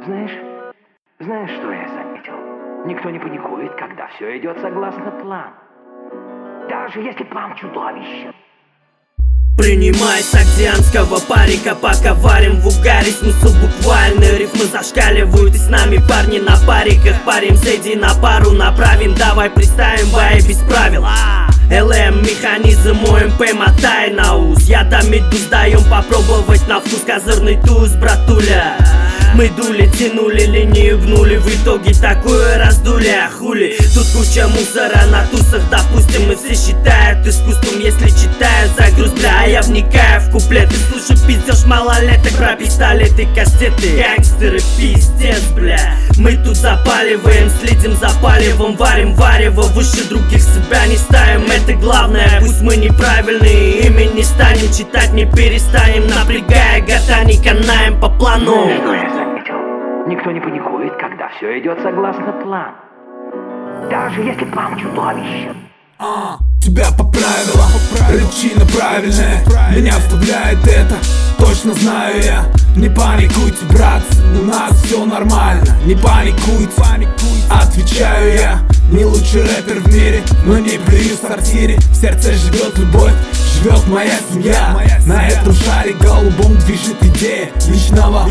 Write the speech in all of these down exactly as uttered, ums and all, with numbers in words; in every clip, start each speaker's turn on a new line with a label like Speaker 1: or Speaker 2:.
Speaker 1: Знаешь, знаешь, что я заметил? Никто не паникует, когда все идет согласно плану. Даже если план чудовищен.
Speaker 2: Принимай сагдианского парика, пока варим в угаре. Смысл буквально, рифмы зашкаливают, и с нами парни на париках. Паримся, иди на пару направим, давай приставим баи без правил. эл эм механизм, о эм пэ мотай на ус. Я дам медуз, даем попробовать на вкус козырный туз, братуля. Мы дули, тянули линию, гнули, в итоге такое раздули, а хули. Тут куча мусора на тусах, допустим, и все считают искусством, если читают загруз, бля. Я вникаю в куплеты, слушай пиздеж малолеток про пистолеты, кастеты. Гангстеры, пиздец, бля. Мы тут запаливаем, следим за палевом, варим варево, выше других себя не ставим, это главное. Пусть мы неправильные, ими не станем, читать не перестанем, напрягая года, не канаем по плану.
Speaker 1: Никто не паникует, когда все идет согласно плану. Даже если план чудовищен.
Speaker 3: А, тебя по правилам, причина правильная. Меня вставляет это, точно знаю я. Не паникуйте, братцы, у нас все нормально. Не паникуйте, отвечаю я. Не лучший рэпер в мире, но не плюю в сортире. В сердце живет любовь, живет моя семья. На этом шаре голубом движет идея личного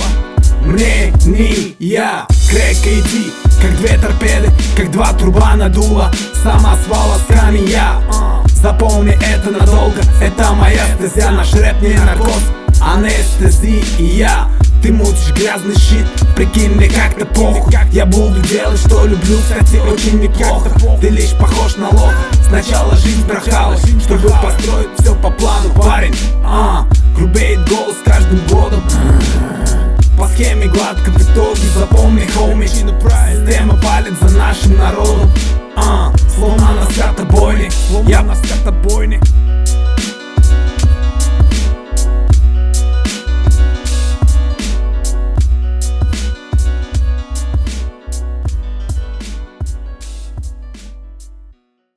Speaker 3: мнения. Крека иди, как две торпеды, как два труба надуло. Самосвал с камня. Запомни это надолго, это моя стезя. Наш рэп не наркоз, анестезия. Ты мутишь грязный щит, прикинь мне как-то похуй. Я буду делать, что люблю, кстати, очень неплохо. Ты лишь похож на лоха, сначала жизнь брахалась, чтобы построить все по плану, парень. А, грубеет голос с каждым годом. По схеме гладко в итоге, запомни, хоуми. Система палит за нашим народом. А, словно на скотобойне. Я на скотобойне.